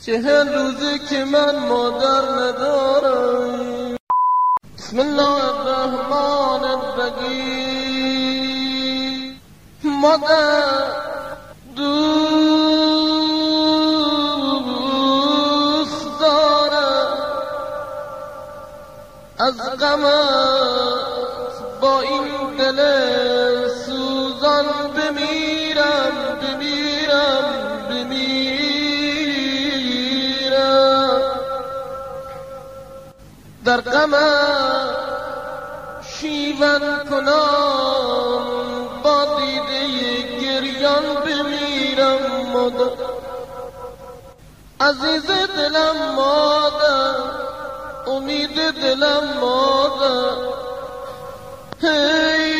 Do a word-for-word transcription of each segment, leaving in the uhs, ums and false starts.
چهل روزه که من مادر ندارم. بسم الله الرحمن الرحیم. مادر دوست دارم، از غمت با این دل سوزان بمیرم بمیرم بمیرم. در غمت شیون کنم، با دیده گریان بمیرم. مادر عزیز دلم، مادر امید دلم، مادر هی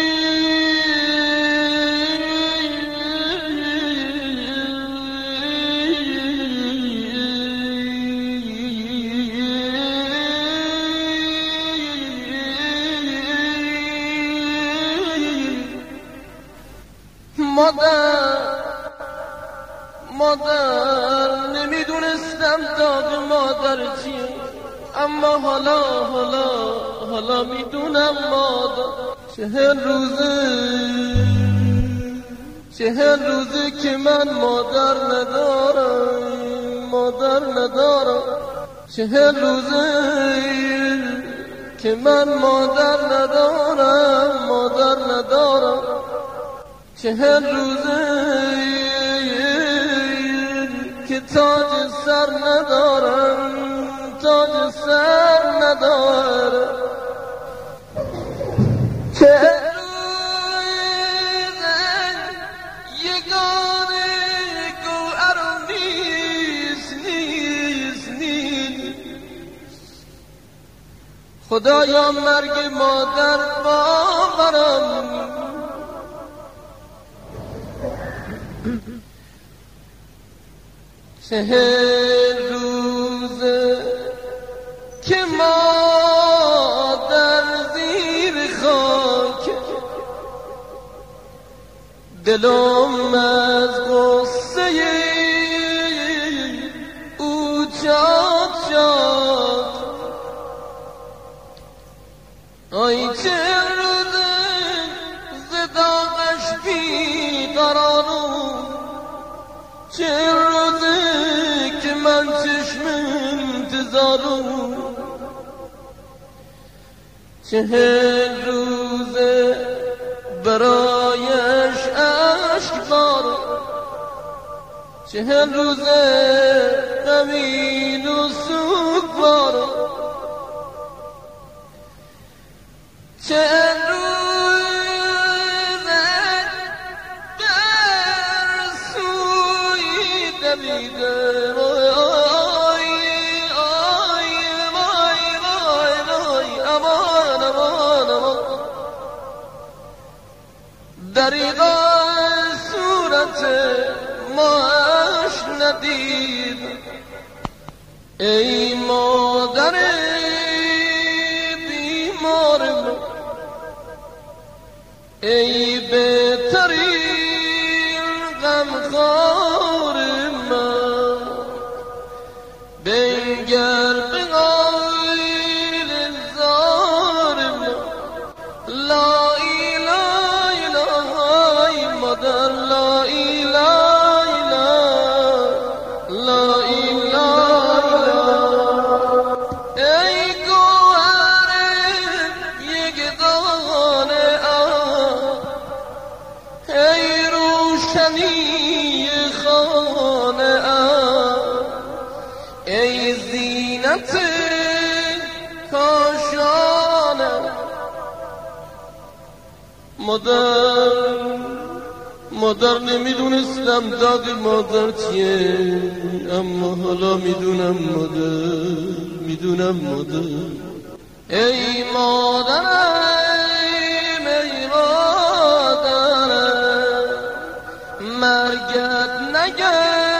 مادر مادر نمیدونستم داغ مادر چیه، اما حالا حالا حالا میدونم. مادر چهل روزه چهل روزه که من مادر ندارم مادر ندارم. چهل روزه که من مادر ندارم مادر ندارم. چهل روزه که تاج سر ندارم تاج سر ندارم. چهل روزه یگانه گوهر نیست نیست نیست. خدایا مرگ مادر باورم. چهل روزه که مادر زیر خاک، دلم از غصه او چاد شد. آی چهل روزه ز داغش بیقرارم. چهل روزه که من چشم انتظارم. چهل روزه برایش عشق بارم. چهل روزه غمین و سوگوارم. چهل روزه در سوی دویدم. آی آی وای وای وای امان امان امان. دریغا صورت ماش ندید. ای مادر بیمار من، ای بهترین غمخوار من، بنگر به غیر زار من. لا اله اله مادر، لا اله اله لا اله اله. ای گوهر یک دانه آب، ای روشنی خانه آب، ای زینت کاشانه. مادر مادر نمیدونستم داغ مادر چیه، اما حالا میدونم. مادر میدونم. مادر ای مادرم ای مادرم، مرگت نگه